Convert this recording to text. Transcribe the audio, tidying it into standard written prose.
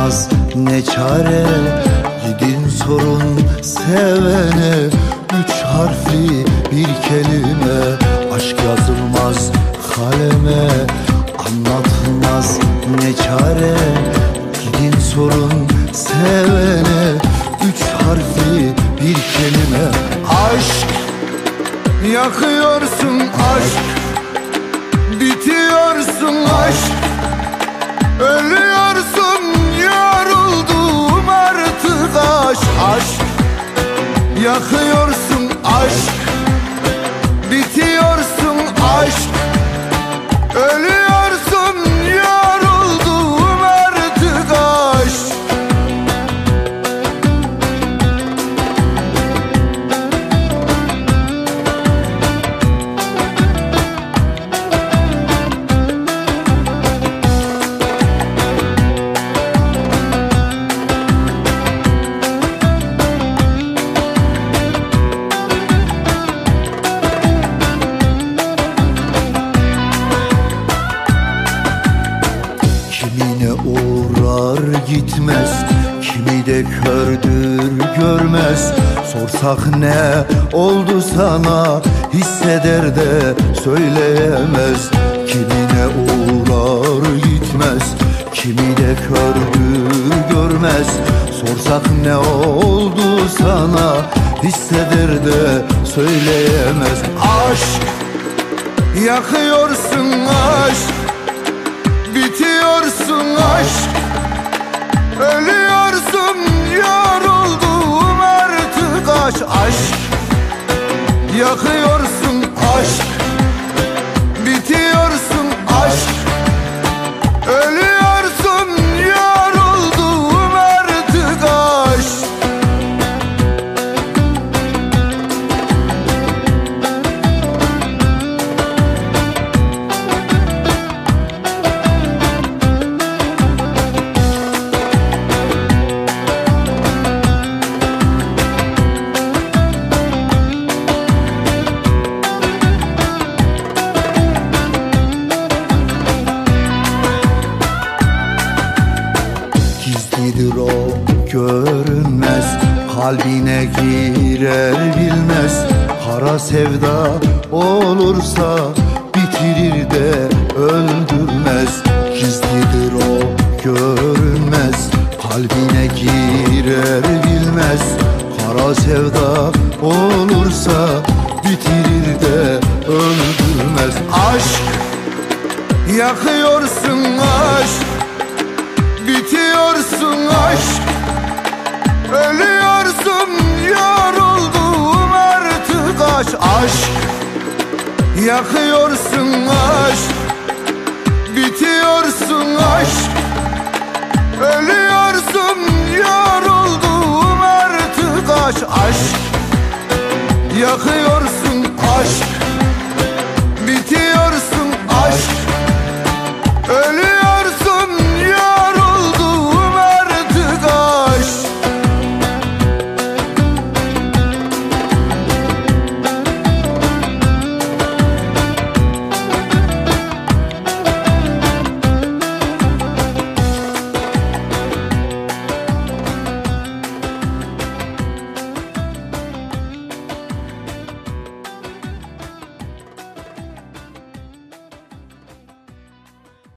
yazılmaz ne çare, gidin sorun sevene. Üç harfli bir kelime, aşk yazılmaz kaleme. Anlatılmaz ne çare, gidin sorun sevene. Üç harfli bir kelime. Aşk, yakıyorsun aşk, bitiyorsun aşk, ölüyorsun, yoruldum artık aşk. Aşk, yakıyorsun aşk, bitiyorsun aşk, ölüyorsun, yoruldum artık aşk. Kimine uğrar gitmez, kimi de kördür görmez. Sorsak ne oldu sana, hisseder de söyleyemez. Kimine uğrar gitmez, kimi de kördür görmez. Sorsak ne oldu sana, hisseder de söyleyemez. Aşk, yakıyorsun aşk, bitiyorsun aşk, ölüyorsun, yoruldum artık aşk. Aşk, yakıyorsun aşk, bitiyorsun aşk, ölüyorsun, yoruldum artık aşk. Gizlidir o görünmez, kalbine girer bilmez. Kara sevda olursa bitirir de öldürmez. Gizlidir o görünmez, kalbine girer bilmez. Kara sevda olursa bitirir de öldürmez. Aşk, yakıyorsun aşk, bitiyorsun aşk, ölüyorsun, yoruldum artık aşk. Aşk, yakıyorsun aşk, bitiyorsun aşk,